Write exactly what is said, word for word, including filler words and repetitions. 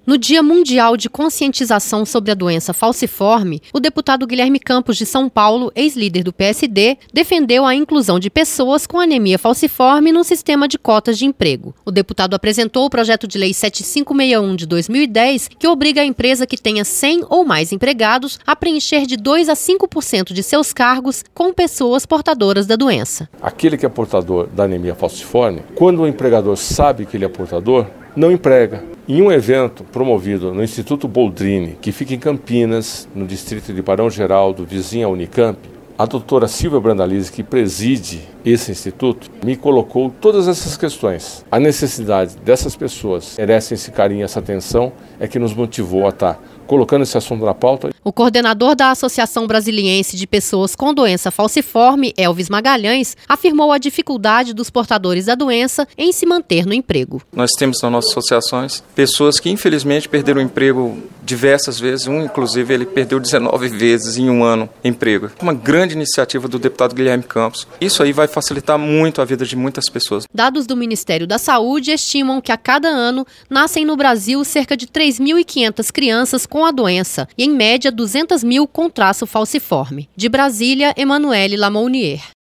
No Dia Mundial de Conscientização sobre a Doença Falciforme, o deputado Guilherme Campos, de São Paulo, ex-líder do P S D, defendeu a inclusão de pessoas com anemia falciforme no sistema de cotas de emprego. O deputado apresentou o projeto de lei sete mil quinhentos e sessenta e um de dois mil e dez, que obriga a empresa que tenha cem ou mais empregados a preencher de dois a cinco por cento de seus cargos com pessoas portadoras da doença. Aquele que é portador da anemia falciforme, quando o empregador sabe que ele é portador, não emprega. Em um evento promovido no Instituto Boldrini, que fica em Campinas, no distrito de Barão Geraldo, vizinho à Unicamp, a doutora Silvia Brandalize, que preside esse instituto, me colocou todas essas questões. A necessidade dessas pessoas merecem esse carinho, essa atenção, é que nos motivou a estar colocando esse assunto na pauta. O coordenador da Associação Brasiliense de Pessoas com Doença Falciforme, Elvis Magalhães, afirmou a dificuldade dos portadores da doença em se manter no emprego. Nós temos nas nossas associações pessoas que infelizmente perderam o emprego diversas vezes, um inclusive ele perdeu dezenove vezes em um ano emprego. Uma grande iniciativa do deputado Guilherme Campos. Isso aí vai facilitar muito a vida de muitas pessoas. Dados do Ministério da Saúde estimam que a cada ano nascem no Brasil cerca de três mil e quinhentas crianças com a doença e, em média, duzentas mil com traço falciforme. De Brasília, Emanuele Lamounier.